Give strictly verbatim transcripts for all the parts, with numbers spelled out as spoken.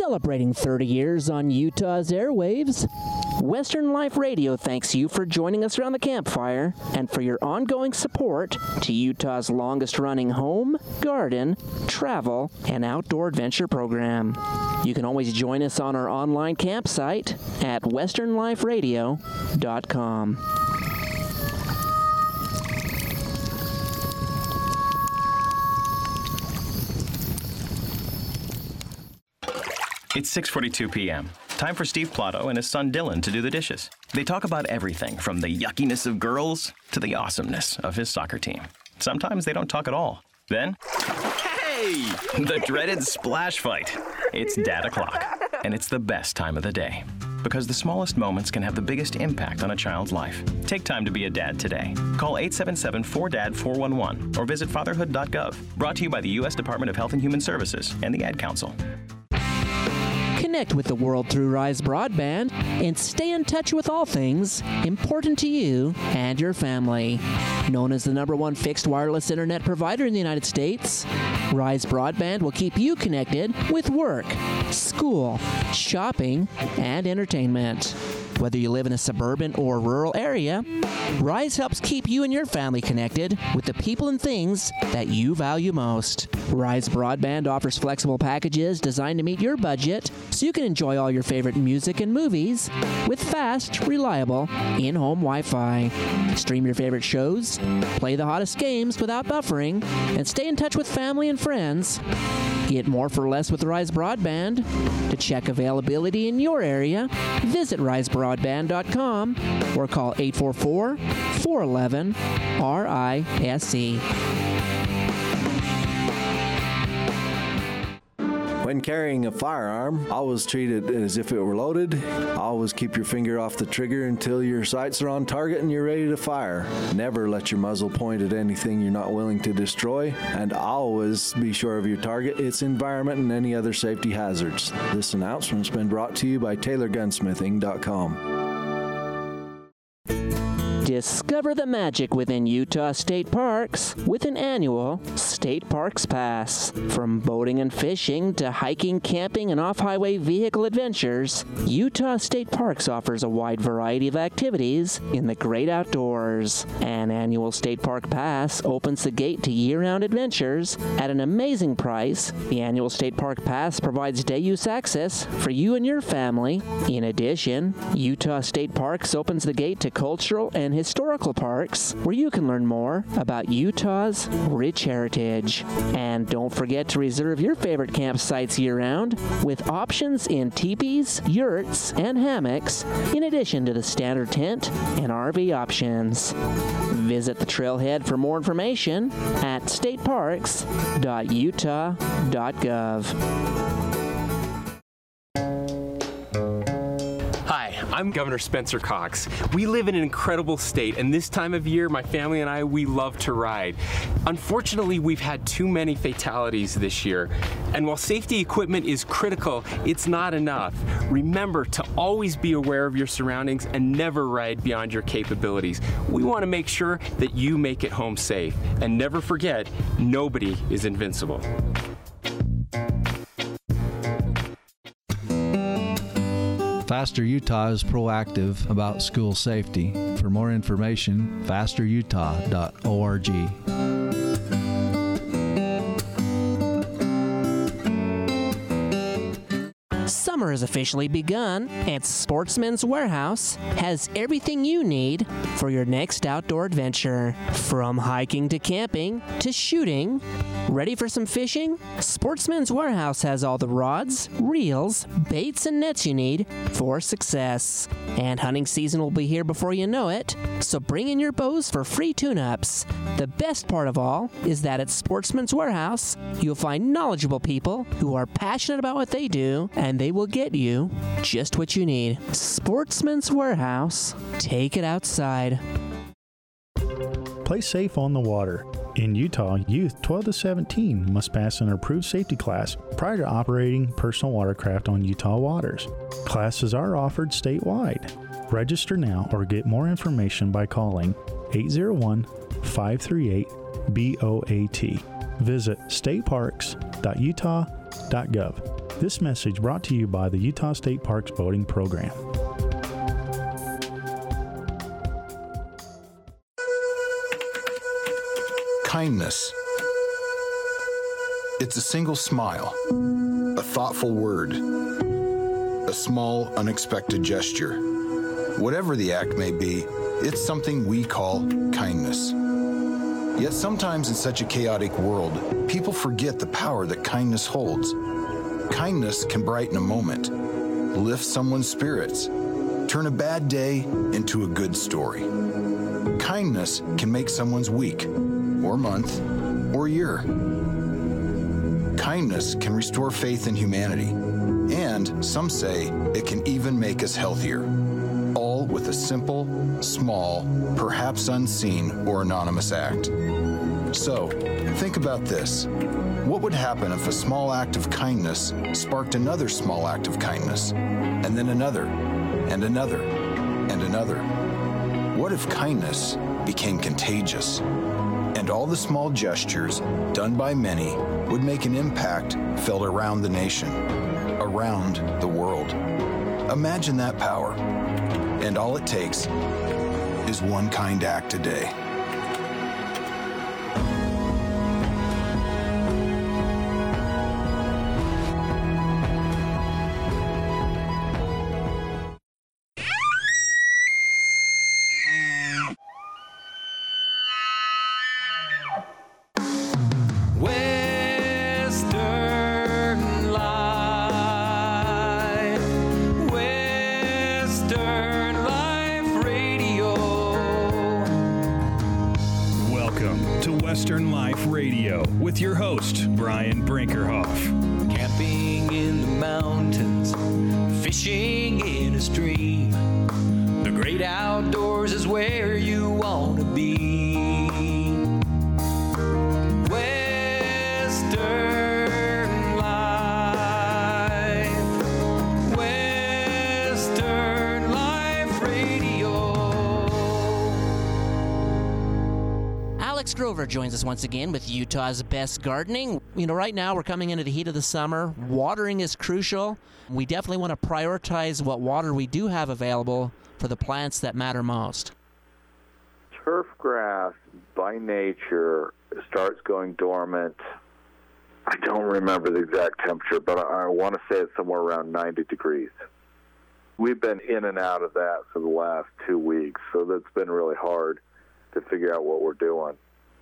Celebrating thirty years on Utah's airwaves, Western Life Radio thanks you for joining us around the campfire and for your ongoing support to Utah's longest-running home, garden, travel, and outdoor adventure program. You can always join us on our online campsite at western life radio dot com. It's six forty-two p.m. Time for Steve Plotto and his son Dylan to do the dishes. They talk about everything from the yuckiness of girls to the awesomeness of his soccer team. Sometimes they don't talk at all. Then, hey! The dreaded splash fight. It's Dad O'Clock, and it's the best time of the day. Because the smallest moments can have the biggest impact on a child's life. Take time to be a dad today. Call eight seven seven four D A D four one one or visit fatherhood dot gov. Brought to you by the U S Department of Health and Human Services and the Ad Council. Connect with the world through Rise Broadband and stay in touch with all things important to you and your family. Known as the number one fixed wireless internet provider in the United States, Rise Broadband will keep you connected with work, school, shopping, and entertainment. Whether you live in a suburban or rural area, Rise helps keep you and your family connected with the people and things that you value most. Rise Broadband offers flexible packages designed to meet your budget so you can enjoy all your favorite music and movies with fast, reliable, in-home Wi-Fi. Stream your favorite shows, play the hottest games without buffering, and stay in touch with family and friends. Get more for less with Rise Broadband. To check availability in your area, visit rise broadband dot com or call eight four four, four one one, R I S E. When carrying a firearm, always treat it as if it were loaded. Always keep your finger off the trigger until your sights are on target and you're ready to fire. Never let your muzzle point at anything you're not willing to destroy. And always be sure of your target, its environment, and any other safety hazards. This announcement's been brought to you by Taylor Gunsmithing dot com. Discover the magic within Utah State Parks with an annual State Parks Pass. From boating and fishing to hiking, camping, and off-highway vehicle adventures, Utah State Parks offers a wide variety of activities in the great outdoors. An annual State Park Pass opens the gate to year-round adventures at an amazing price. The annual State Park Pass provides day-use access for you and your family. In addition, Utah State Parks opens the gate to cultural and historical parks where you can learn more about Utah's rich heritage. And don't forget to reserve your favorite campsites year-round with options in teepees, yurts, and hammocks, in addition to the standard tent and R V options. Visit the trailhead for more information at state parks dot utah dot gov. I'm Governor Spencer Cox. We live in an incredible state, and this time of year, my family and I, we love to ride. Unfortunately, we've had too many fatalities this year, and while safety equipment is critical, it's not enough. Remember to always be aware of your surroundings and never ride beyond your capabilities. We want to make sure that you make it home safe, and never forget, nobody is invincible. Faster Utah is proactive about school safety. For more information, faster utah dot org. Summer has officially begun, and Sportsman's Warehouse has everything you need for your next outdoor adventure. From hiking to camping to shooting. Ready for some fishing? Sportsman's Warehouse has all the rods, reels, baits, and nets you need for success. And hunting season will be here before you know it, so bring in your bows for free tune-ups. The best part of all is that at Sportsman's Warehouse, you'll find knowledgeable people who are passionate about what they do, and they will get you just what you need. Sportsman's Warehouse. Take it outside. Play safe on the water. In Utah, youth twelve to seventeen must pass an approved safety class prior to operating personal watercraft on Utah waters. Classes are offered statewide. Register now or get more information by calling eight zero one, five three eight, B O A T. Visit state parks dot utah dot gov. This message brought to you by the Utah State Parks Boating Program. Kindness. It's a single smile, a thoughtful word, a small, unexpected gesture. Whatever the act may be, it's something we call kindness. Yet sometimes in such a chaotic world, people forget the power that kindness holds. Kindness can brighten a moment, lift someone's spirits, turn a bad day into a good story. Kindness can make someone's week, or month, or year. Kindness can restore faith in humanity, and some say it can even make us healthier. All with a simple, small, perhaps unseen or anonymous act. So, think about this. What would happen if a small act of kindness sparked another small act of kindness, and then another, and another, and another? What if kindness became contagious, and all the small gestures done by many would make an impact felt around the nation, around the world? Imagine that power. And all it takes is one kind act a day. Western Life Radio with your host, Brian Brinkerhoff. Camping in the mountains, fishing in a stream. The great outdoors is where you want to be. Western Life, Western Life Radio. Alex Grover joins us once again with Utah's Best Gardening. You know, right now we're coming into the heat of the summer. Watering is crucial. We definitely want to prioritize what water we do have available for the plants that matter most. Turf grass, by nature, starts going dormant. I don't remember the exact temperature, but I want to say it's somewhere around ninety degrees. We've been in and out of that for the last two weeks, so that's been really hard to figure out what we're doing.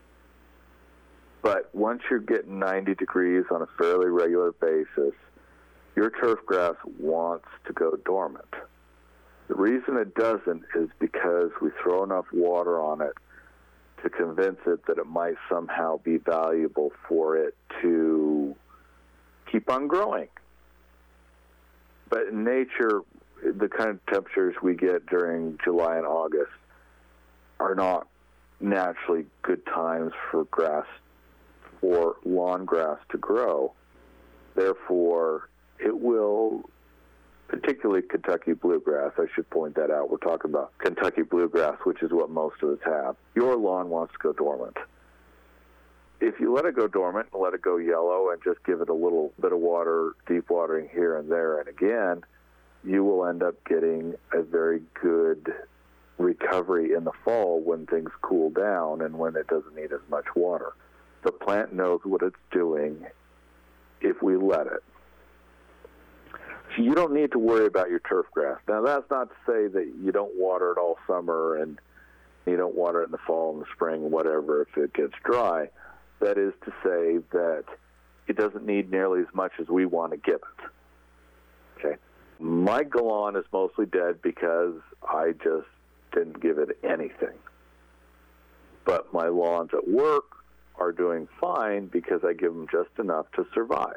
But once you're getting ninety degrees on a fairly regular basis, your turf grass wants to go dormant. The reason it doesn't is because we throw enough water on it to convince it that it might somehow be valuable for it to keep on growing. But in nature, the kind of temperatures we get during July and August are not naturally good times for grass, for lawn grass to grow. Therefore, it will, particularly Kentucky bluegrass, I should point that out. We're talking about Kentucky bluegrass, which is what most of us have. Your lawn wants to go dormant. If you let it go dormant and let it go yellow and just give it a little bit of water, deep watering here and there and again, you will end up getting a very good recovery in the fall when things cool down and when it doesn't need as much water. The plant knows what it's doing if we let it. So you don't need to worry about your turf grass. Now, that's not to say that you don't water it all summer and you don't water it in the fall and the spring, whatever, if it gets dry. That is to say that it doesn't need nearly as much as we want to give it. Okay. My lawn is mostly dead because I just didn't give it anything. But my lawns at work are doing fine because I give them just enough to survive.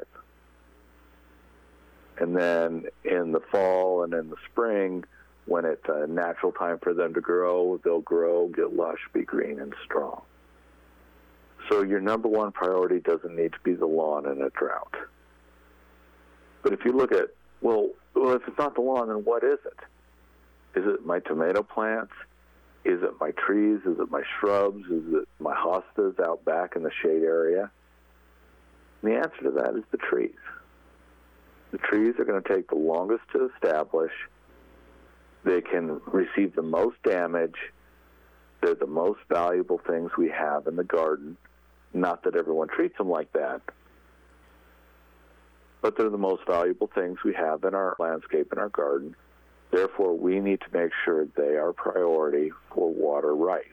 And then in the fall and in the spring, when it's a natural time for them to grow, they'll grow, get lush, be green and strong. So your number one priority doesn't need to be the lawn in a drought. But if you look at, well, well, if it's not the lawn, then what is it? Is it my tomato plants? Is it my trees? Is it my shrubs? Is it my hostas out back in the shade area? And the answer to that is the trees. The trees are going to take the longest to establish. They can receive the most damage. They're the most valuable things we have in the garden. Not that everyone treats them like that, but they're the most valuable things we have in our landscape, in our garden. Therefore, we need to make sure they are priority for water rights.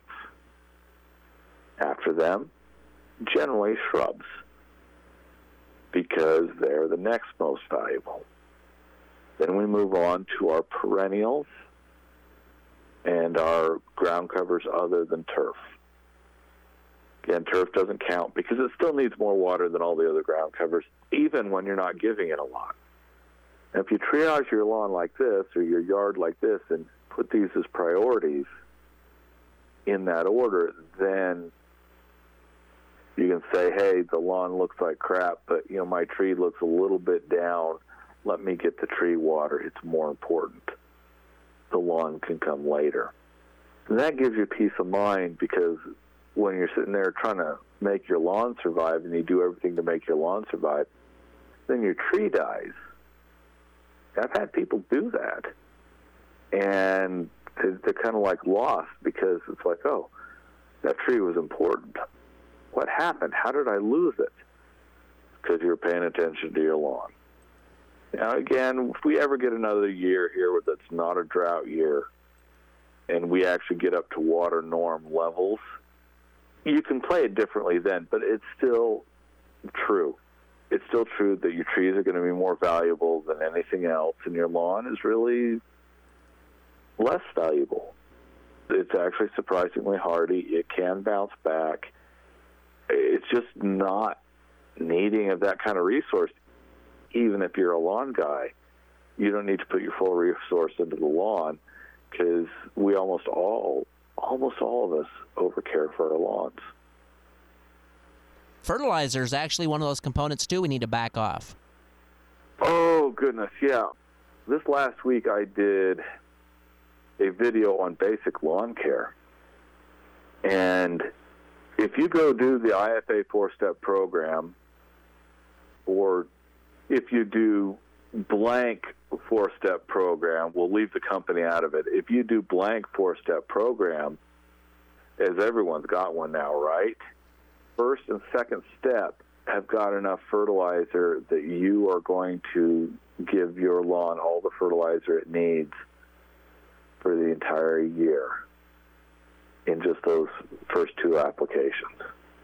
After them, generally shrubs, because they're the next most valuable. Then we move on to our perennials and our ground covers other than turf. Again, turf doesn't count because it still needs more water than all the other ground covers, even when you're not giving it a lot. And if you triage your lawn like this or your yard like this and put these as priorities in that order, then you can say, hey, the lawn looks like crap, but you know my tree looks a little bit down. Let me get the tree water. It's more important. The lawn can come later. And that gives you peace of mind, because when you're sitting there trying to make your lawn survive and you do everything to make your lawn survive, then your tree dies. I've had people do that. And they're kind of like lost, because it's like, oh, that tree was important. What happened? How did I lose it? Because you're paying attention to your lawn. Now, again, if we ever get another year here that's not a drought year and we actually get up to water norm levels, you can play it differently then, but it's still true. It's still true that your trees are going to be more valuable than anything else, and your lawn is really less valuable. It's actually surprisingly hardy. It can bounce back. It's just not needing of that kind of resource. Even if you're a lawn guy, you don't need to put your full resource into the lawn, because we almost all, almost all of us overcare for our lawns. Fertilizer is actually one of those components, too, we need to back off. Oh, goodness, yeah. This last week I did a video on basic lawn care. And if you go do the I F A four-step program, or if you do blank four-step program, we'll leave the company out of it. If you do blank four-step program, as everyone's got one now, right? First and second step have got enough fertilizer that you are going to give your lawn all the fertilizer it needs for the entire year in just those first two applications.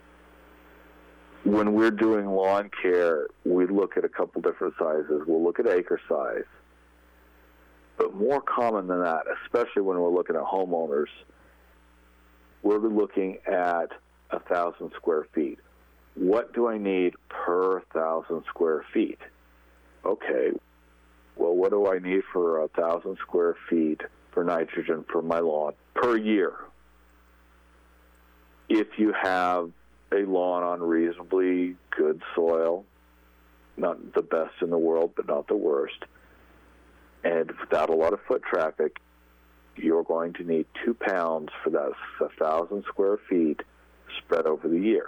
When we're doing lawn care, we look at a couple different sizes. We'll look at acre size. But more common than that, especially when we're looking at homeowners, we're looking at a thousand square feet. What do I need per thousand square feet? Okay, well, what do I need for a thousand square feet for nitrogen for my lawn per year? If you have a lawn on reasonably good soil, not the best in the world, but not the worst, and without a lot of foot traffic, you're going to need two pounds for that one thousand square feet spread over the year.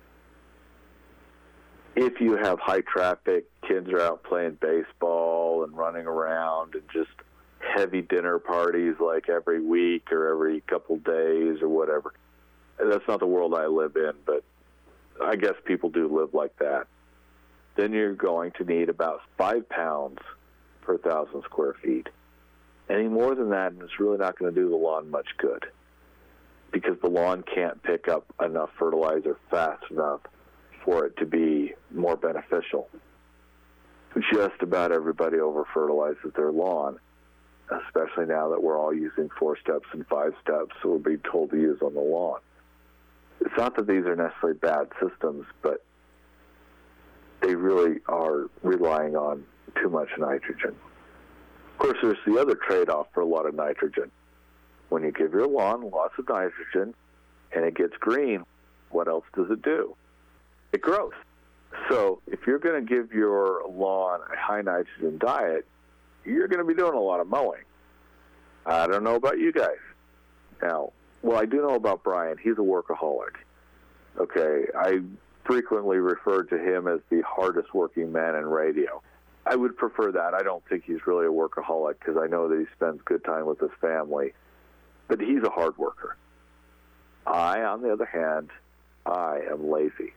If you have high traffic, kids are out playing baseball and running around and just heavy dinner parties like every week or every couple days or whatever, that's not the world I live in, but I guess people do live like that. Then you're going to need about five pounds per thousand square feet. Any more than that, and it's really not going to do the lawn much good, because the lawn can't pick up enough fertilizer fast enough for it to be more beneficial. Just about everybody over-fertilizes their lawn, especially now that we're all using four steps and five steps, so we're being told to use on the lawn. It's not that these are necessarily bad systems, but they really are relying on too much nitrogen. Of course, there's the other trade-off for a lot of nitrogen. When you give your lawn lots of nitrogen and it gets green, what else does it do? It grows. So if you're going to give your lawn a high nitrogen diet, you're going to be doing a lot of mowing. I don't know about you guys. Now, well, I do know about Brian. He's a workaholic. Okay, I frequently refer to him as the hardest working man in radio. I would prefer that. I don't think he's really a workaholic because I know that he spends good time with his family, but he's a hard worker. I, on the other hand, I am lazy.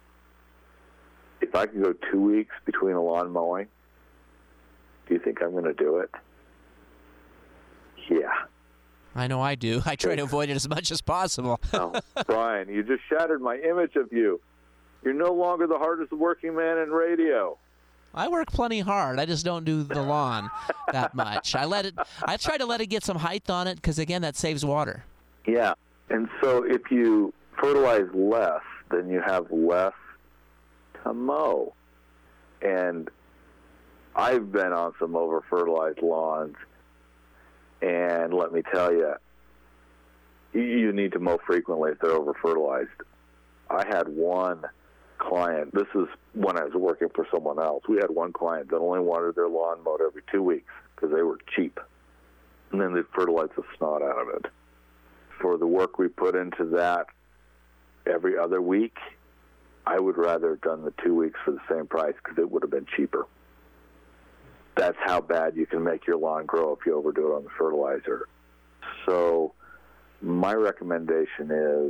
If I can go two weeks between a lawn mowing, do you think I'm going to do it? Yeah. I know I do. I try to avoid it as much as possible. Oh, Brian, you just shattered my image of you. You're no longer the hardest working man in radio. I work plenty hard. I just don't do the lawn that much. I let it. I try to let it get some height on it because, again, that saves water. Yeah. And so if you fertilize less, then you have less to mow. And I've been on some over-fertilized lawns, and let me tell you, you need to mow frequently if they're over-fertilized. I had one client, this is when I was working for someone else, we had one client that only wanted their lawn mowed every two weeks because they were cheap. And then they'd fertilize the snot out of it. For the work we put into that every other week, I would rather have done the two weeks for the same price because it would have been cheaper. That's how bad you can make your lawn grow if you overdo it on the fertilizer. So my recommendation is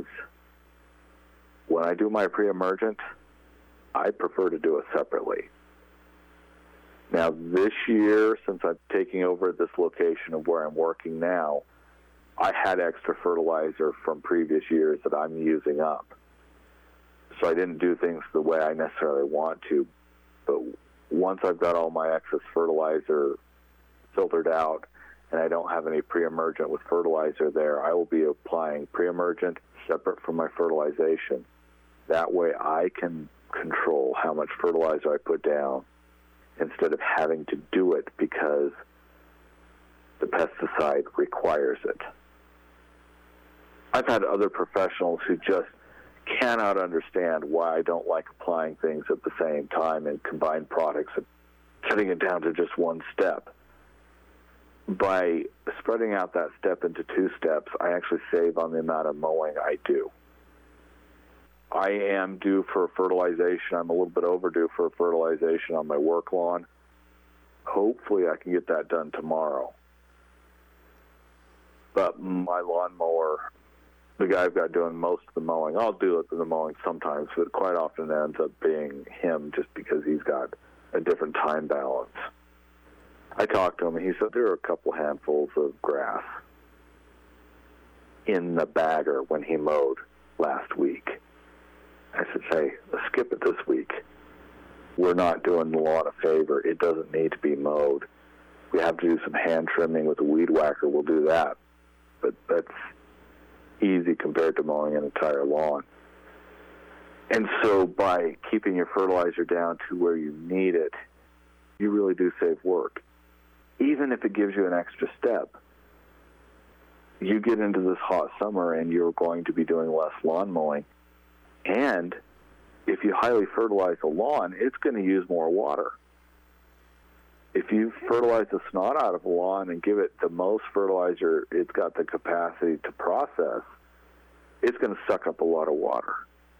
when I do my pre-emergent, I prefer to do it separately. Now, this year, since I'm taking over this location of where I'm working now, I had extra fertilizer from previous years that I'm using up. So I didn't do things the way I necessarily want to. But once I've got all my excess fertilizer filtered out and I don't have any pre-emergent with fertilizer there, I will be applying pre-emergent separate from my fertilization. That way I can control how much fertilizer I put down instead of having to do it because the pesticide requires it. I've had other professionals who just cannot understand why I don't like applying things at the same time in combined products and cutting it down to just one step. By spreading out that step into two steps, I actually save on the amount of mowing I do. I am due for fertilization. I'm a little bit overdue for fertilization on my work lawn. Hopefully I can get that done tomorrow. But my lawnmower, the guy I've got doing most of the mowing, I'll do it the mowing sometimes, but quite often it ends up being him just because he's got a different time balance. I talked to him, and he said there are a couple handfuls of grass in the bagger when he mowed last week. I said, hey, let's skip it this week. We're not doing the lawn a favor. It doesn't need to be mowed. We have to do some hand trimming with a weed whacker. We'll do that. But that's easy compared to mowing an entire lawn. And so by keeping your fertilizer down to where you need it, you really do save work. Even if it gives you an extra step, you get into this hot summer and you're going to be doing less lawn mowing. And if you highly fertilize a lawn, it's going to use more water. If you fertilize the snot out of a lawn and give it the most fertilizer it's got the capacity to process, it's going to suck up a lot of water.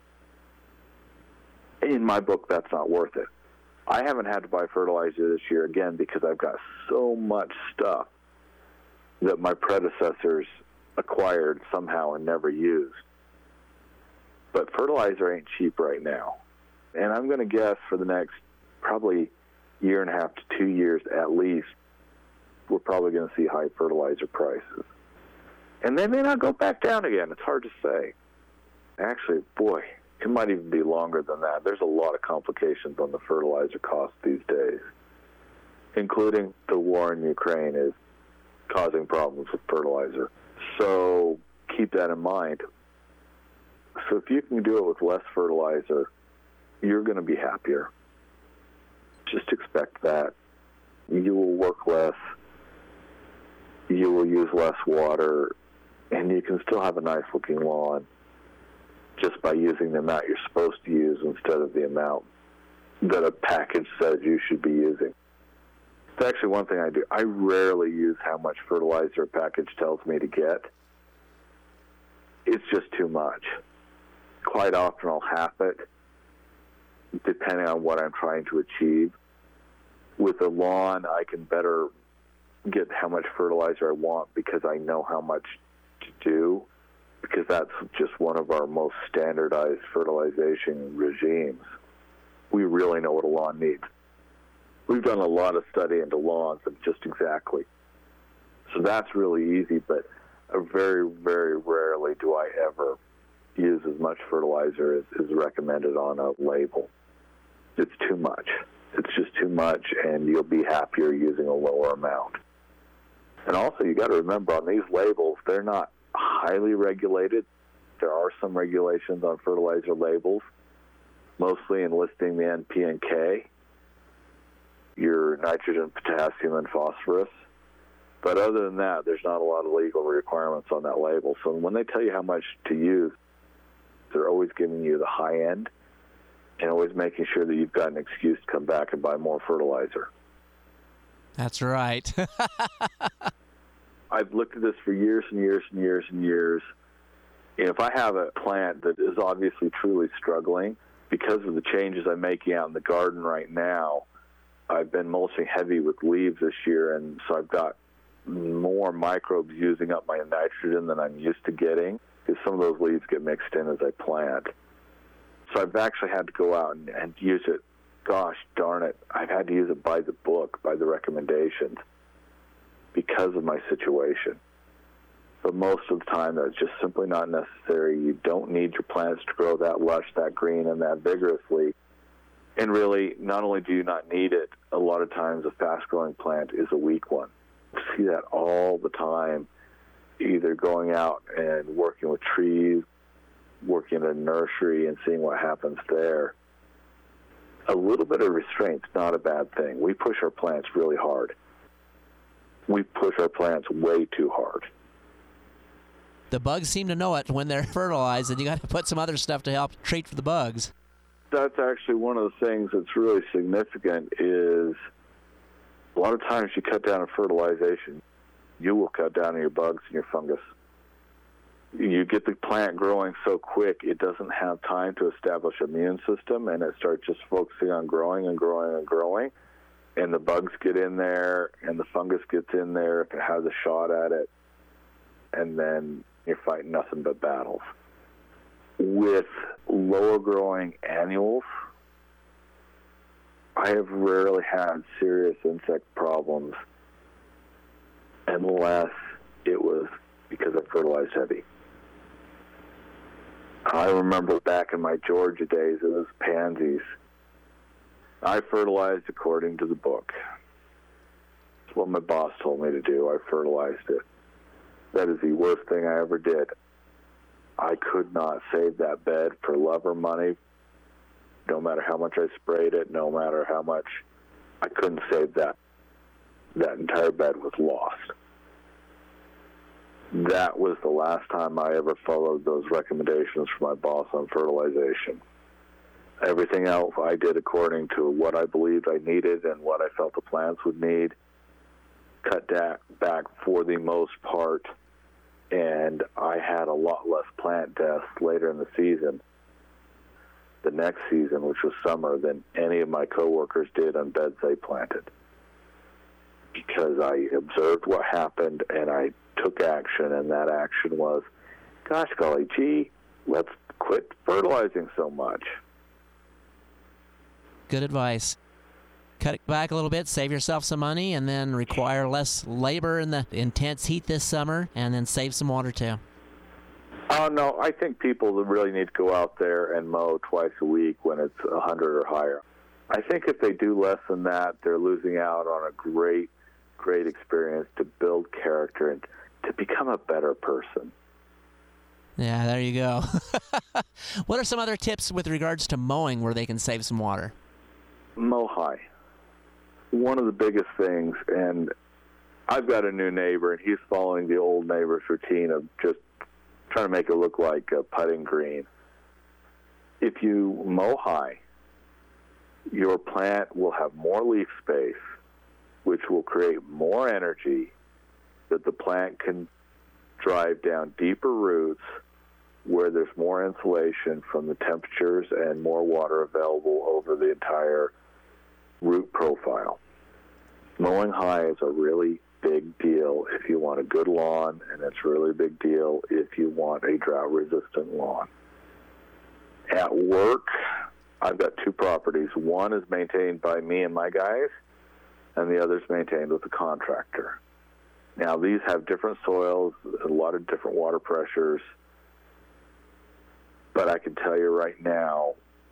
In my book, that's not worth it. I haven't had to buy fertilizer this year, again, because I've got so much stuff that my predecessors acquired somehow and never used. But fertilizer ain't cheap right now. And I'm going to guess for the next probably year and a half to two years at least, we're probably going to see high fertilizer prices. And they may not go back down again. It's hard to say. Actually, boy, it might even be longer than that. There's a lot of complications on the fertilizer cost these days, including the war in Ukraine is causing problems with fertilizer. So keep that in mind. So if you can do it with less fertilizer, you're going to be happier. Just expect that. You will work less, you will use less water, and you can still have a nice-looking lawn just by using the amount you're supposed to use instead of the amount that a package says you should be using. It's actually one thing I do. I rarely use how much fertilizer a package tells me to get. It's just too much. Quite often I'll half it, depending on what I'm trying to achieve, With a lawn, I can better get how much fertilizer I want because I know how much to do, because that's just one of our most standardized fertilization regimes. We really know what a lawn needs. We've done a lot of study into lawns and just exactly. So that's really easy, but very, very rarely do I ever use as much fertilizer as is recommended on a label. It's too much. It's just too much, and you'll be happier using a lower amount. And also, you got to remember, on these labels, they're not highly regulated. There are some regulations on fertilizer labels, mostly in listing the N P and K, your nitrogen, potassium, and phosphorus. But other than that, there's not a lot of legal requirements on that label. So when they tell you how much to use, they're always giving you the high end and always making sure that you've got an excuse to come back and buy more fertilizer. That's right. I've looked at this for years and years and years and years. And if I have a plant that is obviously truly struggling, because of the changes I'm making out in the garden right now, I've been mulching heavy with leaves this year, and so I've got more microbes using up my nitrogen than I'm used to getting, because some of those leaves get mixed in as I plant. So I've actually had to go out and, and use it. Gosh darn it, I've had to use it by the book, by the recommendations, because of my situation. But most of the time, that's just simply not necessary. You don't need your plants to grow that lush, that green, and that vigorously. And really, not only do you not need it, a lot of times a fast-growing plant is a weak one. You see that all the time, either going out and working with trees, working in a nursery and seeing what happens there. A little bit of restraint's not a bad thing. We push our plants really hard. We push our plants way too hard. The bugs seem to know it when they're fertilized, and you got to put some other stuff to help treat for the bugs. That's actually one of the things that's really significant is a lot of times you cut down on fertilization, you will cut down on your bugs and your fungus. You get the plant growing so quick, it doesn't have time to establish an immune system, and it starts just focusing on growing and growing and growing. And the bugs get in there, and the fungus gets in there if it has a shot at it, and then you're fighting nothing but battles. With lower growing annuals, I have rarely had serious insect problems unless it was because I fertilized heavy. I remember back in my Georgia days, it was pansies. I fertilized according to the book. It's what my boss told me to do. I fertilized it. That is the worst thing I ever did. I could not save that bed for love or money, no matter how much I sprayed it, no matter how much. I couldn't save that. That entire bed was lost. That was the last time I ever followed those recommendations from my boss on fertilization. Everything else I did according to what I believed I needed and what I felt the plants would need. Cut da- back for the most part, and I had a lot less plant deaths later in the season, the next season, which was summer, than any of my coworkers did on beds they planted. Because I observed what happened, and I took action, and that action was, gosh golly, gee, let's quit fertilizing so much. Good advice. Cut it back a little bit, save yourself some money, and then require less labor in the intense heat this summer, and then save some water too. Oh, no, I think people really need to go out there and mow twice a week when it's one hundred or higher. I think if they do less than that, they're losing out on a great, great experience to build character and to become a better person. Yeah, there you go. What are some other tips with regards to mowing where they can save some water? Mow high. One of the biggest things, and I've got a new neighbor, and he's following the old neighbor's routine of just trying to make it look like a putting green. If you mow high, your plant will have more leaf space, which will create more energy that the plant can drive down deeper roots where there's more insulation from the temperatures and more water available over the entire root profile. Mowing high is a really big deal if you want a good lawn, and it's a really big deal if you want a drought-resistant lawn. At work, I've got two properties. One is maintained by me and my guys, and the other is maintained with a contractor. Now, these have different soils, a lot of different water pressures, but I can tell you right now,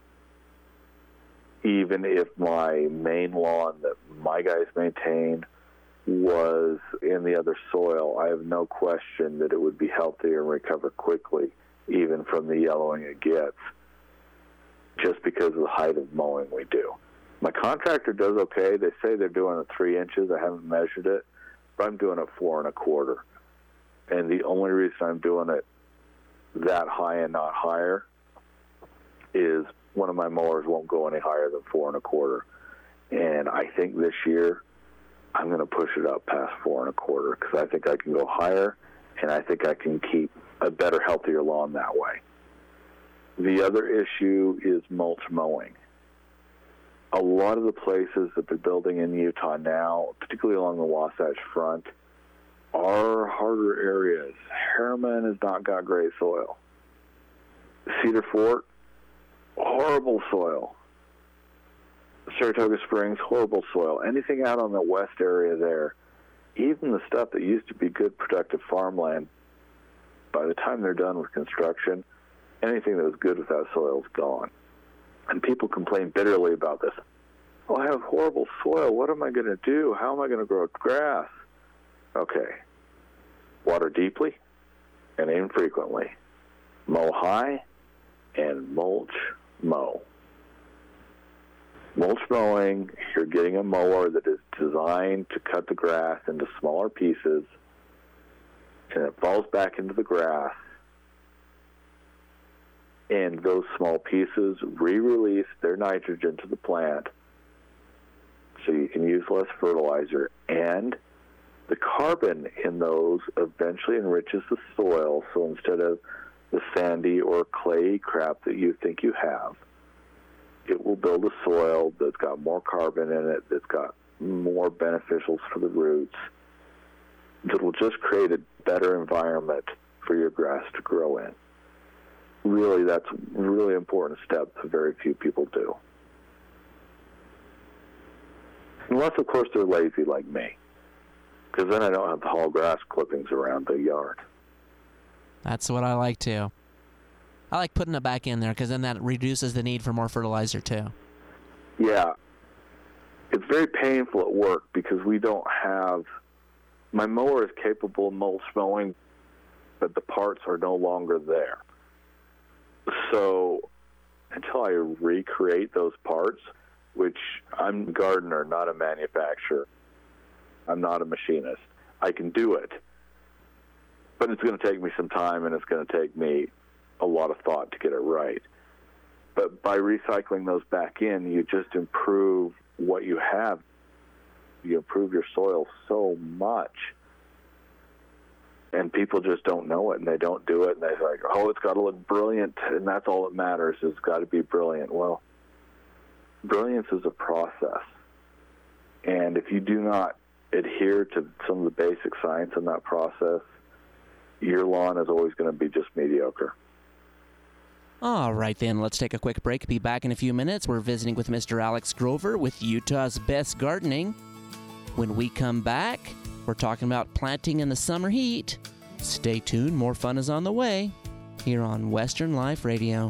even if my main lawn that my guys maintain was in the other soil, I have no question that it would be healthier and recover quickly, even from the yellowing it gets, just because of the height of mowing we do. My contractor does okay. They say they're doing it three inches. I haven't measured it, but I'm doing it four and a quarter. And the only reason I'm doing it that high and not higher is one of my mowers won't go any higher than four and a quarter. And I think this year I'm going to push it up past four and a quarter because I think I can go higher, and I think I can keep a better, healthier lawn that way. The other issue is mulch mowing. A lot of the places that they're building in Utah now, particularly along the Wasatch Front, are harder areas. Harriman has not got great soil. Cedar Fort, horrible soil. Saratoga Springs, horrible soil. Anything out on the west area there, even the stuff that used to be good, productive farmland, by the time they're done with construction, anything that was good with that soil is gone. And people complain bitterly about this. Oh, I have horrible soil. What am I going to do? How am I going to grow grass? Okay. Water deeply and infrequently. Mow high and mulch mow. Mulch mowing, you're getting a mower that is designed to cut the grass into smaller pieces, and it falls back into the grass, and those small pieces re-release their nitrogen to the plant so you can use less fertilizer, and the carbon in those eventually enriches the soil, so instead of the sandy or clayey crap that you think you have, it will build a soil that's got more carbon in it, that's got more beneficials for the roots, that will just create a better environment for your grass to grow in. Really, that's a really important step that very few people do. Unless, of course, they're lazy like me, because then I don't have to haul grass clippings around the yard. That's what I like, too. I like putting it back in there because then that reduces the need for more fertilizer, too. Yeah. It's very painful at work because we don't have... My mower is capable of mulch mowing, but the parts are no longer there. So until I recreate those parts, which I'm a gardener, not a manufacturer. I'm not a machinist. I can do it, but it's going to take me some time, and it's going to take me a lot of thought to get it right. But by recycling those back in, you just improve what you have. You improve your soil so much. And people just don't know it, and they don't do it, and they're like, oh, it's got to look brilliant, and that's all that matters. It's got to be brilliant. Well, brilliance is a process. And if you do not adhere to some of the basic science in that process, your lawn is always going to be just mediocre. All right, then, let's take a quick break. Be back in a few minutes. We're visiting with Mister Alex Grover with Utah's Best Gardening. When we come back, we're talking about planting in the summer heat. Stay tuned. More fun is on the way here on Western Life Radio.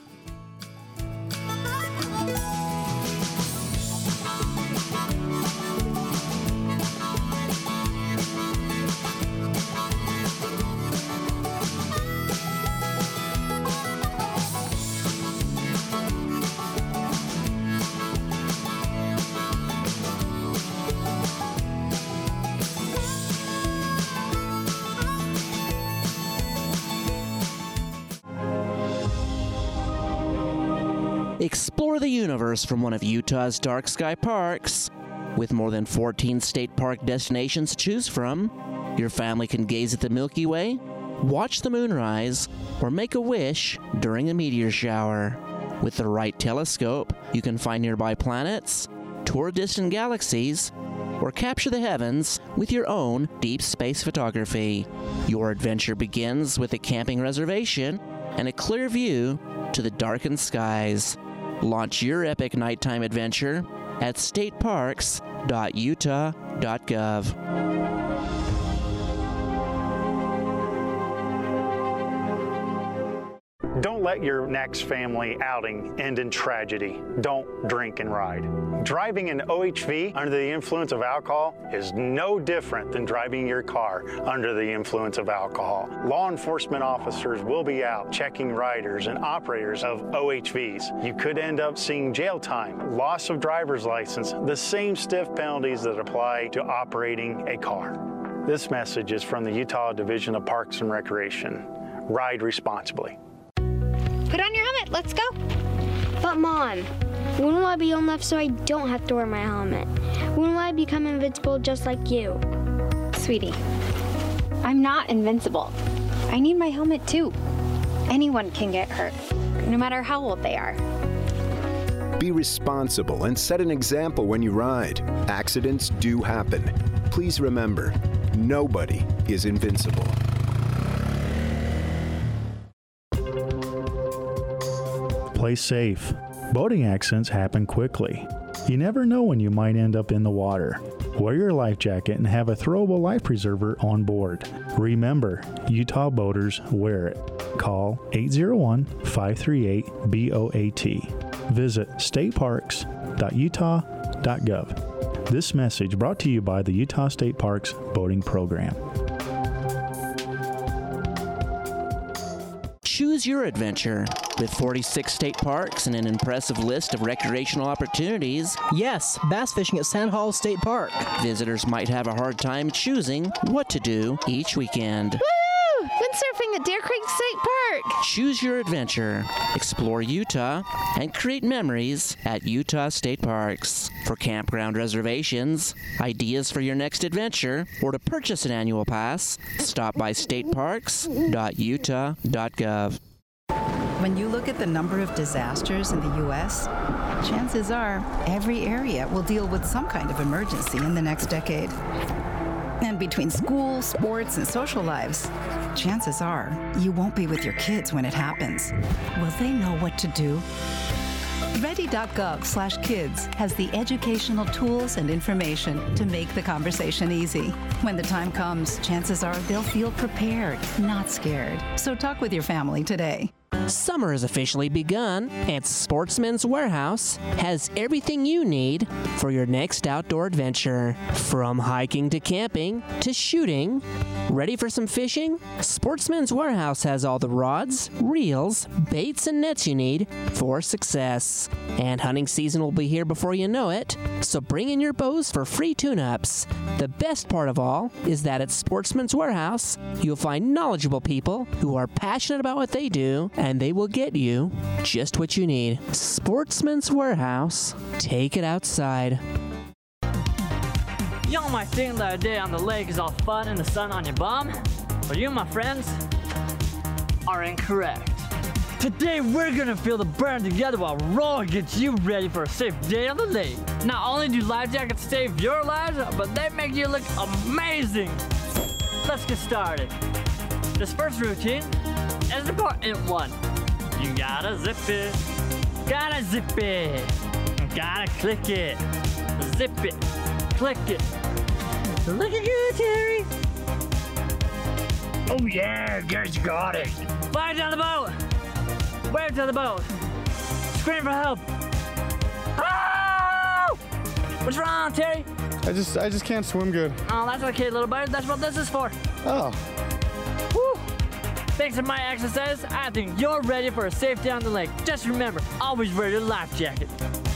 Explore the universe from one of Utah's dark sky parks. With more than fourteen state park destinations to choose from, your family can gaze at the Milky Way, watch the moonrise, or make a wish during a meteor shower. With the right telescope, you can find nearby planets, tour distant galaxies, or capture the heavens with your own deep space photography. Your adventure begins with a camping reservation and a clear view to the darkened skies. Launch your epic nighttime adventure at state parks dot utah dot gov. Don't let your next family outing end in tragedy. Don't drink and ride. Driving an O H V under the influence of alcohol is no different than driving your car under the influence of alcohol. Law enforcement officers will be out checking riders and operators of O H Vs. You could end up seeing jail time, loss of driver's license, the same stiff penalties that apply to operating a car. This message is from the Utah Division of Parks and Recreation. Ride responsibly. Put on your helmet, let's go. But Mom, when will I be old enough so I don't have to wear my helmet? When will I become invincible just like you? Sweetie, I'm not invincible. I need my helmet too. Anyone can get hurt, no matter how old they are. Be responsible and set an example when you ride. Accidents do happen. Please remember, nobody is invincible. Play safe. Boating accidents happen quickly. You never know when you might end up in the water. Wear your life jacket and have a throwable life preserver on board. Remember, Utah boaters wear it. Call eight oh one, five three eight, B O A T. Visit state parks dot utah dot gov. This message brought to you by the Utah State Parks Boating Program. Choose your adventure. With forty-six state parks and an impressive list of recreational opportunities, yes, bass fishing at Sand Hall State Park. Visitors might have a hard time choosing what to do each weekend. Woo! Windsurfing at Deer Creek State Park. Choose your adventure. Explore Utah and create memories at Utah State Parks. For campground reservations, ideas for your next adventure, or to purchase an annual pass, stop by state parks dot utah dot gov. When you look at the number of disasters in the U S, chances are every area will deal with some kind of emergency in the next decade. And between school, sports, and social lives, chances are you won't be with your kids when it happens. Will they know what to do? ready dot gov slash kids has the educational tools and information to make the conversation easy. When the time comes, chances are they'll feel prepared, not scared. So talk with your family today. Summer has officially begun, and Sportsman's Warehouse has everything you need for your next outdoor adventure. From hiking to camping to shooting. Ready for some fishing? Sportsman's Warehouse has all the rods, reels, baits, and nets you need for success. And hunting season will be here before you know it, so bring in your bows for free tune-ups. The best part of all is that at Sportsman's Warehouse, you'll find knowledgeable people who are passionate about what they do, and they will get you just what you need. Sportsman's Warehouse. Take it outside. Y'all might think that a day on the lake is all fun in the sun on your bum, but you, my friends, are incorrect. Today we're gonna feel the burn together while Roy gets you ready for a safe day on the lake. Not only do life jackets save your lives, but they make you look amazing. Let's get started. This first routine is important one. You gotta zip it, gotta zip it, gotta click it, zip it, click it. Looking good, Terry. Oh yeah, guys got it. Fly down the boat. Wave to the boat. Scream for help. Oh! What's wrong, Terry? I just, I just can't swim good. Oh, that's okay, little buddy. That's what this is for. Oh. Woo! Thanks to my exercise, I think you're ready for a safe day on the lake. Just remember, always wear your life jacket.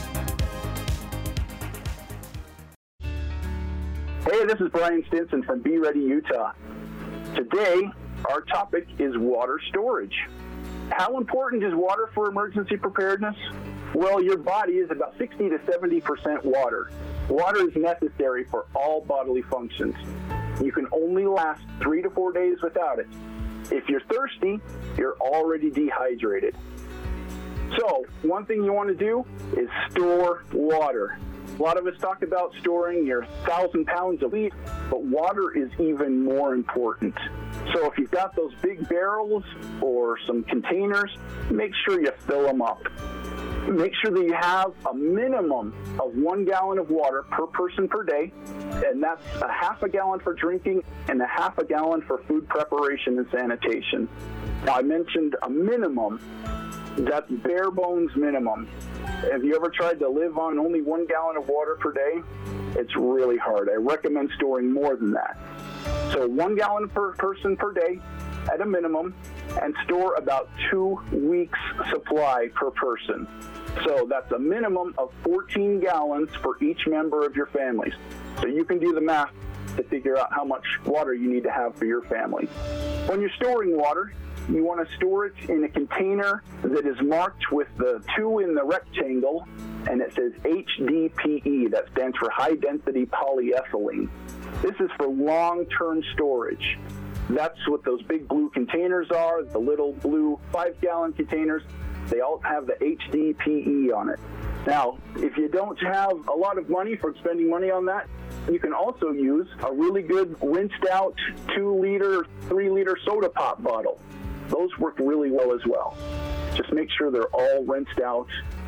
Hey, this is Brian Stinson from Be Ready, Utah. Today, our topic is water storage. How important is water for emergency preparedness? Well, your body is about sixty to seventy percent water. Water is necessary for all bodily functions. You can only last three to four days without it. If you're thirsty, you're already dehydrated. So, one thing you want to do is store water. A lot of us talk about storing your thousand pounds of wheat, but water is even more important. So if you've got those big barrels or some containers, make sure you fill them up. Make sure that you have a minimum of one gallon of water per person per day, and that's a half a gallon for drinking and a half a gallon for food preparation and sanitation. Now, I mentioned a minimum. That's bare bones minimum. Have you ever tried to live on only one gallon of water per day? It's really hard. I recommend storing more than that. So one gallon per person per day at a minimum, and store about two weeks supply per person. So that's a minimum of fourteen gallons for each member of your families. So you can do the math to figure out how much water you need to have for your family. When you're storing water, you want to store it in a container that is marked with the two in the rectangle, and it says H D P E. That stands for high density polyethylene. This is for long-term storage. That's what those big blue containers are, the little blue five-gallon containers. They all have the H D P E on it. Now, if you don't have a lot of money for spending money on that, you can also use a really good rinsed out two-liter, three-liter soda pop bottle. Those work really well as well. Just make sure they're all rinsed out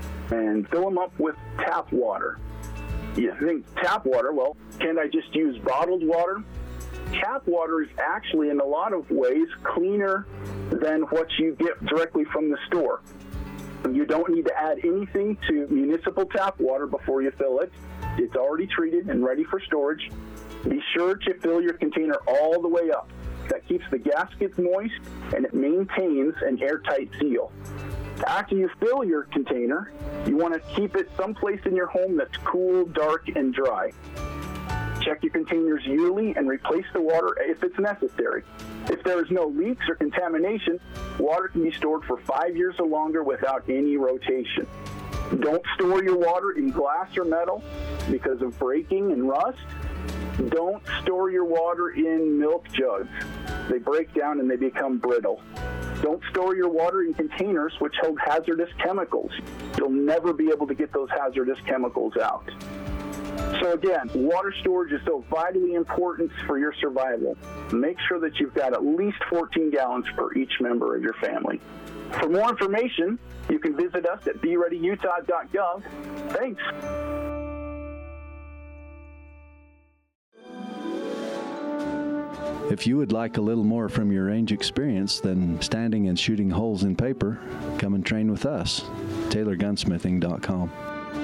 and fill them up with tap water. You think tap water, well, can't I just use bottled water? Tap water is actually, in a lot of ways, cleaner than what you get directly from the store. You don't need to add anything to municipal tap water before you fill it. It's already treated and ready for storage. Be sure to fill your container all the way up. That keeps the gaskets moist and it maintains an airtight seal. After you fill your container, you want to keep it someplace in your home that's cool, dark, and dry. Check your containers yearly and replace the water if it's necessary. If there is no leaks or contamination, water can be stored for five years or longer without any rotation. Don't store your water in glass or metal because of breaking and rust. Don't store your water in milk jugs. They break down and they become brittle. Don't store your water in containers which hold hazardous chemicals. You'll never be able to get those hazardous chemicals out. So again, water storage is so vitally important for your survival. Make sure that you've got at least fourteen gallons for each member of your family. For more information, you can visit us at be ready utah dot gov. Thanks. If you would like a little more from your range experience than standing and shooting holes in paper, come and train with us. Taylor Gunsmithing dot com.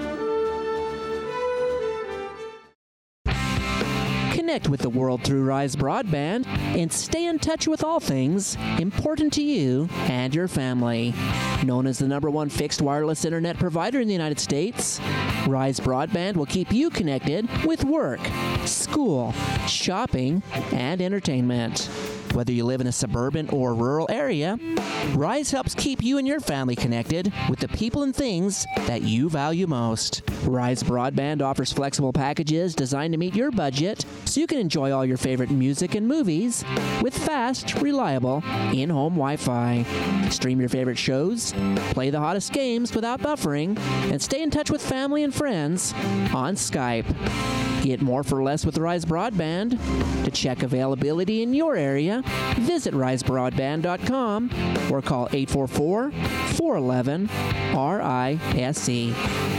Connect with the world through Rise Broadband and stay in touch with all things important to you and your family. Known as the number one fixed wireless internet provider in the United States, Rise Broadband will keep you connected with work, school, shopping, and entertainment. Whether you live in a suburban or rural area, Rise helps keep you and your family connected with the people and things that you value most. Rise Broadband offers flexible packages designed to meet your budget so you can enjoy all your favorite music and movies with fast, reliable, in-home Wi-Fi. Stream your favorite shows, play the hottest games without buffering, and stay in touch with family and friends on Skype. Get more for less with Rise Broadband. To check availability in your area, visit rise broadband dot com or call eight four four, four one one, R I S E.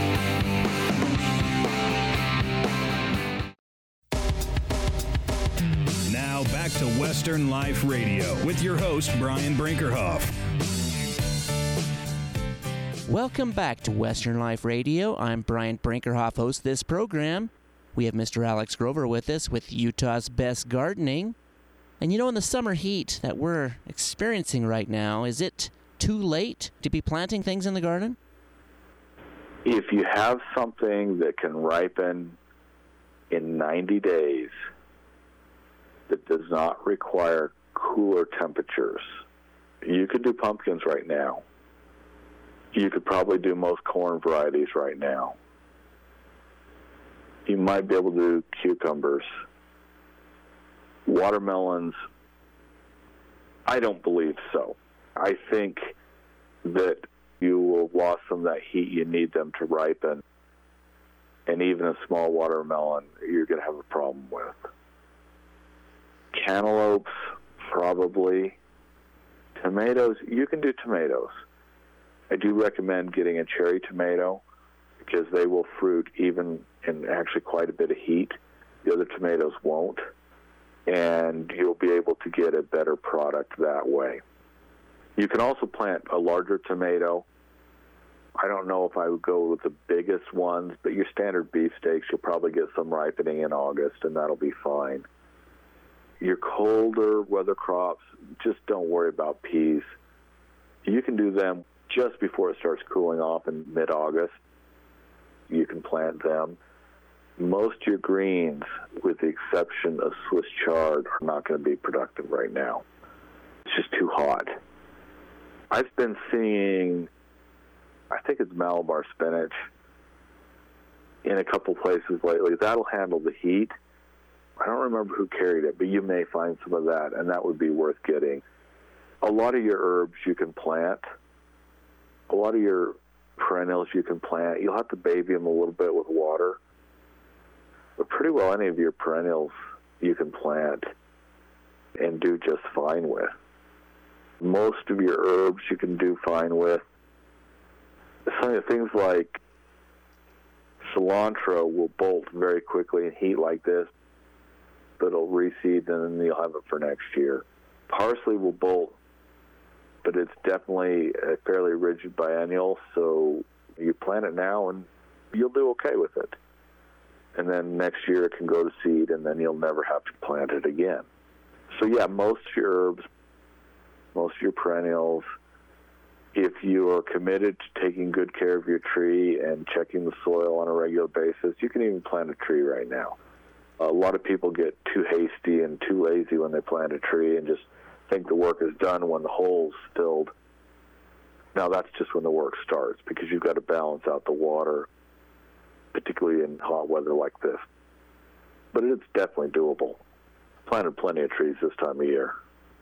Now back to Western Life Radio with your host, Brian Brinkerhoff. Welcome back to Western Life Radio. I'm Brian Brinkerhoff, host of this program. We have Mister Alex Grover with us with Utah's Best Gardening. And you know, in the summer heat that we're experiencing right now, is it too late to be planting things in the garden? If you have something that can ripen in ninety days that does not require cooler temperatures, you could do pumpkins right now. You could probably do most corn varieties right now. You might be able to do cucumbers. Watermelons, I don't believe so. I think that you will have lost some of that heat. You need them to ripen. and even a small watermelon you're going to have a problem with. Cantaloupes, probably. Tomatoes, you can do tomatoes. I do recommend getting a cherry tomato because they will fruit even in actually quite a bit of heat. The other tomatoes won't, and you'll be able to get a better product that way. You can also plant a larger tomato. I don't know if I would go with the biggest ones, but your standard beefsteaks, you'll probably get some ripening in August, and that'll be fine. Your colder weather crops, just don't worry about peas. You can do them just before it starts cooling off in mid-August. You can plant them. Most of your greens, with the exception of Swiss chard, are not going to be productive right now. It's just too hot. I've been seeing, I think it's Malabar spinach, in a couple places lately. That'll handle the heat. I don't remember who carried it, but you may find some of that, and that would be worth getting. A lot of your herbs you can plant. A lot of your perennials you can plant. You'll have to baby them a little bit with water. But pretty well any of your perennials you can plant and do just fine with. Most of your herbs you can do fine with. Some of the things like cilantro will bolt very quickly in heat like this, but it'll reseed and then you'll have it for next year. Parsley will bolt, but it's definitely a fairly rigid biennial, so you plant it now and you'll do okay with it. And then next year it can go to seed, and then you'll never have to plant it again. So yeah, most of your herbs, most of your perennials, if you are committed to taking good care of your tree and checking the soil on a regular basis, you can even plant a tree right now. A lot of people get too hasty and too lazy when they plant a tree and just think the work is done when the hole's filled. Now that's just when the work starts, because you've got to balance out the water, particularly in hot weather like this. But it's definitely doable. Planted plenty of trees this time of year.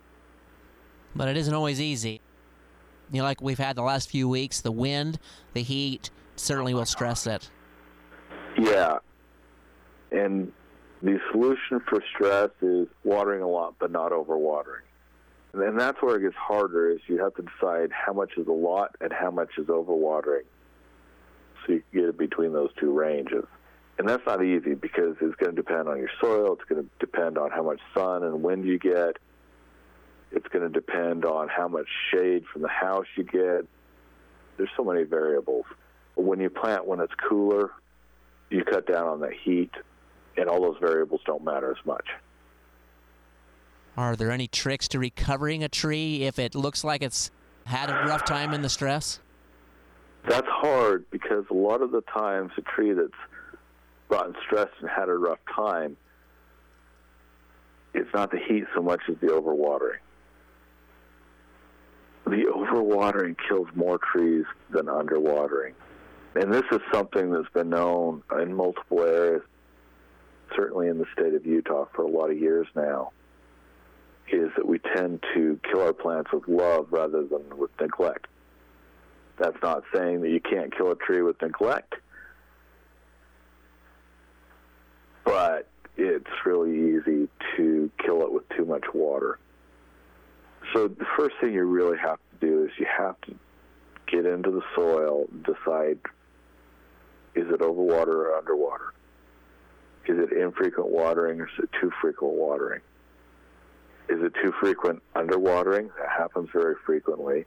But it isn't always easy. You know, like we've had the last few weeks, the wind, the heat certainly will stress it. Yeah. And the solution for stress is watering a lot, but not overwatering. And that's where it gets harder, is you have to decide how much is a lot and how much is overwatering. So you can get it between those two ranges. And that's not easy, because it's going to depend on your soil. It's going to depend on how much sun and wind you get. It's going to depend on how much shade from the house you get. There's so many variables. When you plant when it's cooler, you cut down on the heat, and all those variables don't matter as much. Are there any tricks to recovering a tree if it looks like it's had a rough time in the stress? That's hard, because a lot of the times a tree that's gotten stressed and had a rough time, it's not the heat so much as the overwatering. The overwatering kills more trees than underwatering. And this is something that's been known in multiple areas, certainly in the state of Utah for a lot of years now, is that we tend to kill our plants with love rather than with neglect. That's not saying that you can't kill a tree with neglect, but it's really easy to kill it with too much water. So the first thing you really have to do is you have to get into the soil, decide, is it overwater or underwater? Is it infrequent watering or is it too frequent watering? Is it too frequent underwatering? That happens very frequently.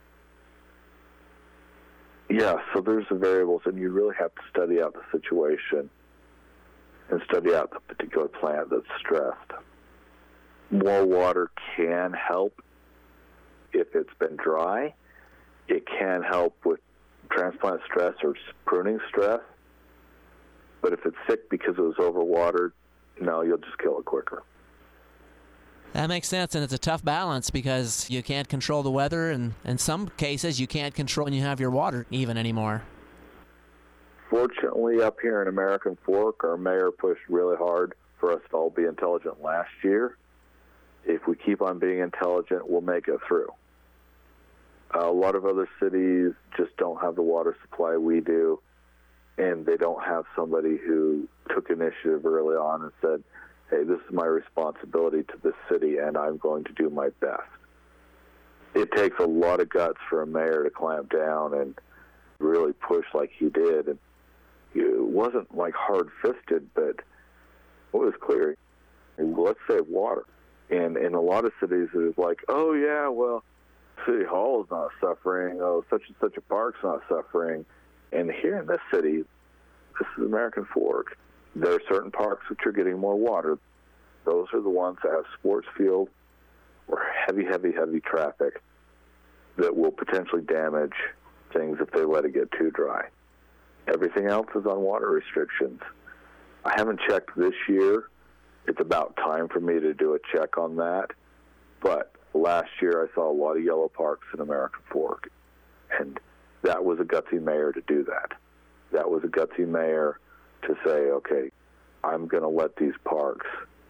Yeah, so there's the variables, and you really have to study out the situation and study out the particular plant that's stressed. More water can help if it's been dry. It can help with transplant stress or pruning stress. But if it's sick because it was overwatered, no, you'll just kill it quicker. That makes sense, and it's a tough balance because you can't control the weather, and in some cases you can't control when you have your water even anymore. Fortunately, up here in American Fork, our mayor pushed really hard for us to all be intelligent last year. If we keep on being intelligent, we'll make it through. A lot of other cities just don't have the water supply we do. and they don't have somebody who took initiative early on and said, hey, this is my responsibility to this city, and I'm going to do my best. It takes a lot of guts for a mayor to clamp down and really push like he did. And it wasn't like hard-fisted, but it was clear. Let's save water. And in a lot of cities, it was like, oh, yeah, well, City Hall is not suffering. Oh, such and such a park's not suffering. And here in this city, this is American Fork, there are certain parks which are getting more water. Those are the ones that have sports field or heavy, heavy, heavy traffic that will potentially damage things if they let it get too dry. Everything else is on water restrictions. I haven't checked this year. It's about time for me to do a check on that. But last year I saw a lot of yellow parks in American Fork, and that was a gutsy mayor to do that. That was a gutsy mayor to say, okay, I'm going to let these parks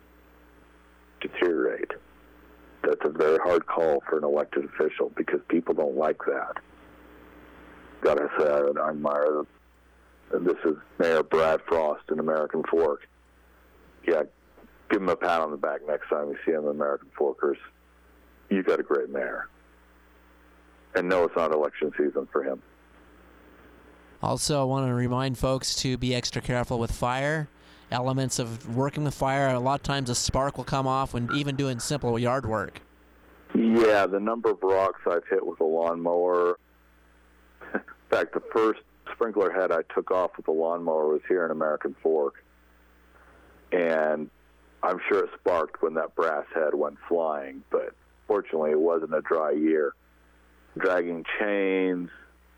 deteriorate. That's a very hard call for an elected official because people don't like that. Gotta say, I admire them. This is Mayor Brad Frost in American Fork. Yeah, give him a pat on the back next time you see him in American Forkers. You got a great mayor. And no, it's not election season for him. Also, I want to remind folks to be extra careful with fire. Elements of working with fire, a lot of times a spark will come off when even doing simple yard work. Yeah, the number of rocks I've hit with a lawnmower. In fact, the first sprinkler head I took off with a lawnmower was here in American Fork. And I'm sure it sparked when that brass head went flying, but fortunately it wasn't a dry year. Dragging chains,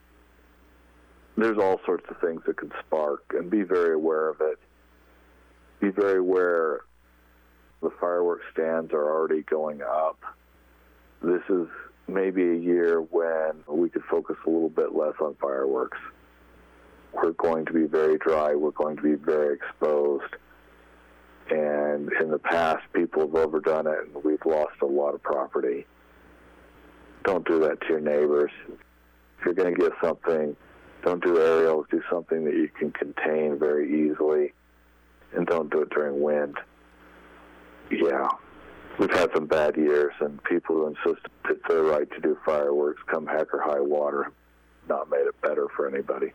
there's all sorts of things that can spark, and be very aware of it. Be very aware the fireworks stands are already going up. This is maybe a year when we could focus a little bit less on fireworks. We're going to be very dry. We're going to be very exposed. And in the past, people have overdone it, and we've lost a lot of property. Don't do that to your neighbors. If you're going to get something, don't do aerials. Do something that you can contain very easily. And don't do it during wind. Yeah, we've had some bad years, and people who insist it's their right to do fireworks, come heck or high water, have not made it better for anybody.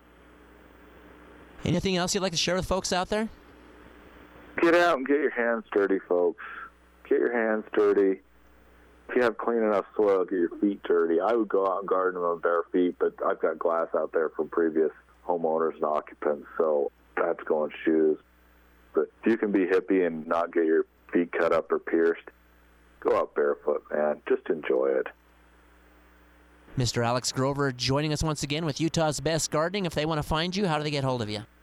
Anything else you'd like to share with folks out there? Get out and get your hands dirty, folks. Get your hands dirty. If you have clean enough soil, get your feet dirty. I would go out and garden with my bare feet, but I've got glass out there from previous homeowners and occupants, so I have to go in shoes. But if you can be hippie and not get your feet cut up or pierced, go out barefoot, man. Just enjoy it. Mister Alex Grover joining us once again with Utah's Best Gardening. If they want to find you, how do they get hold of you?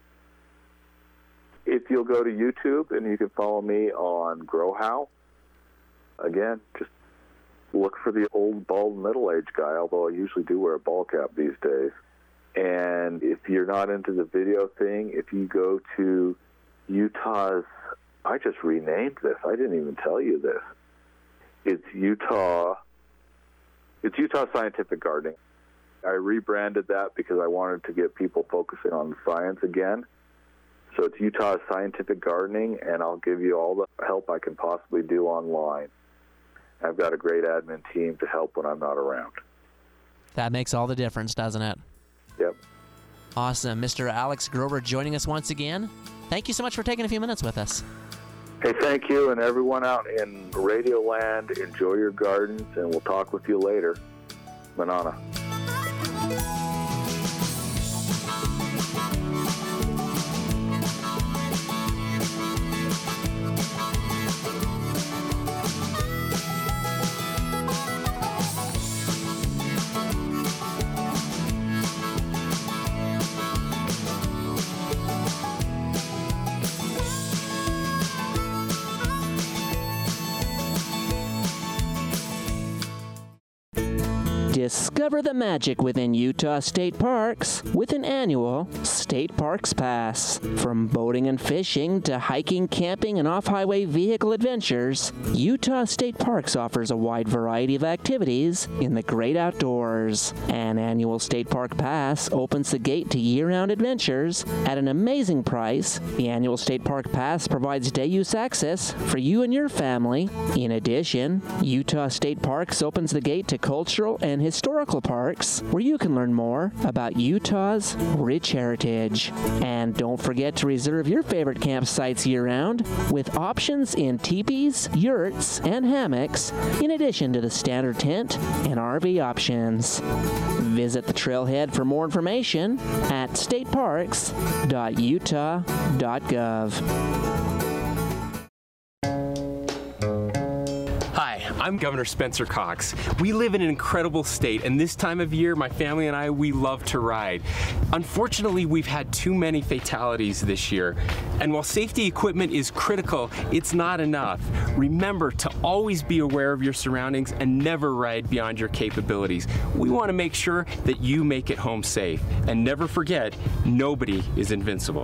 If you'll go to YouTube and you can follow me on Grow How, again, just look for the old bald middle-aged guy, although I usually do wear a ball cap these days. And if you're not into the video thing, if you go to Utah's, I just renamed this. I didn't even tell you this. It's Utah, it's Utah Scientific Gardening. I rebranded that because I wanted to get people focusing on science again. So it's Utah Scientific Gardening, and I'll give you all the help I can possibly do online. I've got a great admin team to help when I'm not around. That makes all the difference, doesn't it? Yep. Awesome. Mister Alex Grover joining us once again. Thank you so much for taking a few minutes with us. Hey, thank you, and everyone out in Radio Land, enjoy your gardens, and we'll talk with you later. Manana. Discover the magic within Utah State Parks with an annual State Parks Pass. From boating and fishing to hiking, camping, and off-highway vehicle adventures, Utah State Parks offers a wide variety of activities in the great outdoors. An annual State Park Pass opens the gate to year-round adventures at an amazing price. The annual State Park Pass provides day-use access for you and your family. In addition, Utah State Parks opens the gate to cultural and historical parks where you can learn more about Utah's rich heritage. And don't forget to reserve your favorite campsites year-round with options in teepees, yurts, and hammocks, in addition to the standard tent and R V options. Visit the trailhead for more information at state parks dot utah dot gov. Hi, I'm Governor Spencer Cox. We live in an incredible state, and this time of year, my family and I, we love to ride. Unfortunately, we've had too many fatalities this year, and while safety equipment is critical, it's not enough. Remember to always be aware of your surroundings and never ride beyond your capabilities. We want to make sure that you make it home safe, and never forget, nobody is invincible.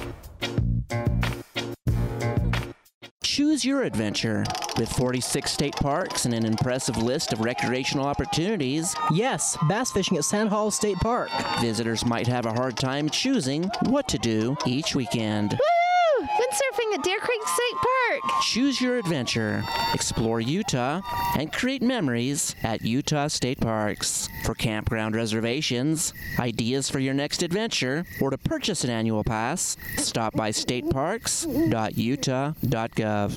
Choose your adventure. With forty-six state parks and an impressive list of recreational opportunities, yes, bass fishing at Sand Hall State Park. Visitors might have a hard time choosing what to do each weekend. Woo! Windsurfing at Deer Creek State Park. Choose your adventure. Explore Utah and create memories at Utah State Parks. For campground reservations, ideas for your next adventure, or to purchase an annual pass, stop by state parks dot utah dot gov.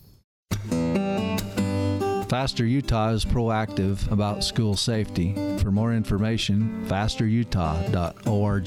Faster Utah is proactive about school safety. For more information, faster utah dot org.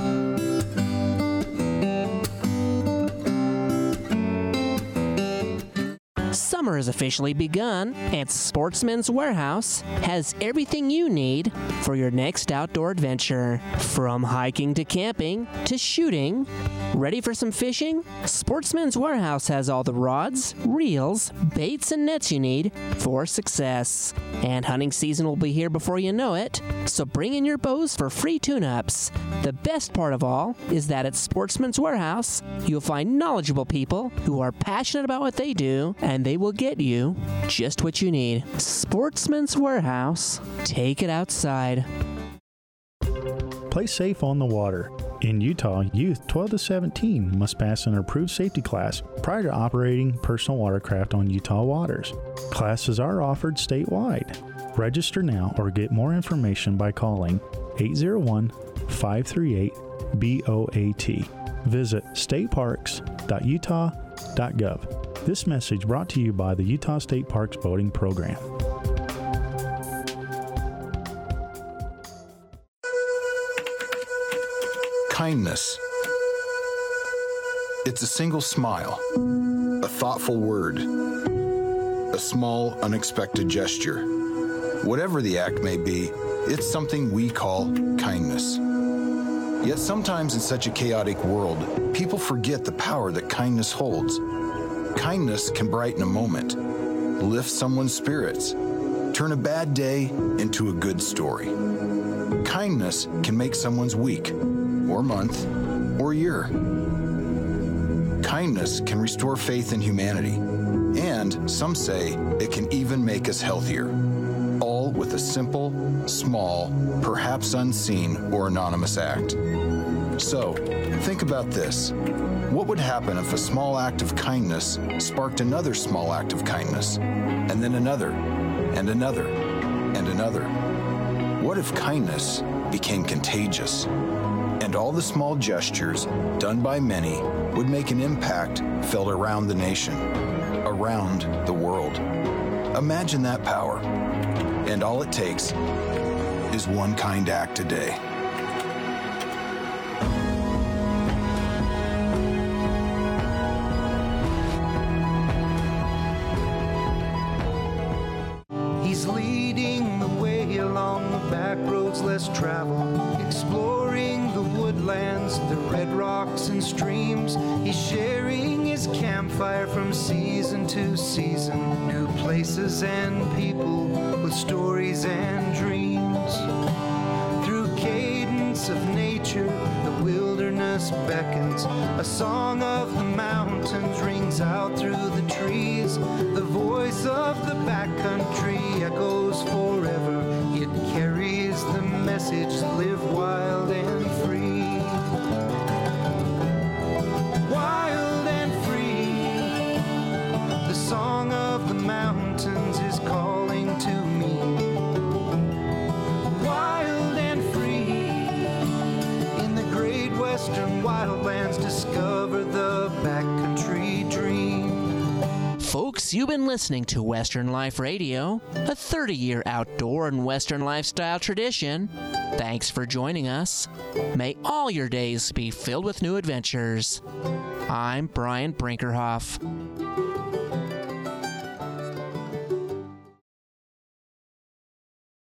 Summer has officially begun, and Sportsman's Warehouse has everything you need for your next outdoor adventure. From hiking to camping to shooting. Ready for some fishing? Sportsman's Warehouse has all the rods, reels, baits, and nets you need for success. And hunting season will be here before you know it, so bring in your bows for free tune-ups. The best part of all is that at Sportsman's Warehouse, you'll find knowledgeable people who are passionate about what they do, and they will get you just what you need. Sportsman's Warehouse. Take it outside. Play safe on the water. In Utah, youth twelve to seventeen must pass an approved safety class prior to operating personal watercraft on Utah waters. Classes are offered statewide. Register now or get more information by calling eight oh one, five three eight, B O A T. Visit state parks dot utah dot gov. This message brought to you by the Utah State Parks Boating Program. Kindness. It's a single smile, a thoughtful word, a small, unexpected gesture. Whatever the act may be, it's something we call kindness. Yet sometimes in such a chaotic world, people forget the power that kindness holds. Kindness can brighten a moment, lift someone's spirits, turn a bad day into a good story. Kindness can make someone's week, or month, or year. Kindness can restore faith in humanity, and some say it can even make us healthier. All with a simple, small, perhaps unseen or anonymous act. So, think about this. What would happen if a small act of kindness sparked another small act of kindness, and then another, and another, and another? What if kindness became contagious, and all the small gestures done by many would make an impact felt around the nation, around the world? Imagine that power, and all it takes is one kind act a day. He's leading the way along the back roads less traveled, exploring the woodlands, the red rocks lakes and streams. He's sharing his campfire from season to season. New places and people with stories and dreams. Through cadence of nature, the wilderness beckons. A song of the mountains rings out through the trees. The voice of the backcountry echoes forever. It carries the message, live wild and free. Wild and free, the song of the mountains is calling to me. Wild and free, in the great western wildlands, discover the backcountry dream. Folks, you've been listening to Western Life Radio, a thirty-year outdoor and Western lifestyle tradition. Thanks for joining us. May all your days be filled with new adventures. I'm Brian Brinkerhoff.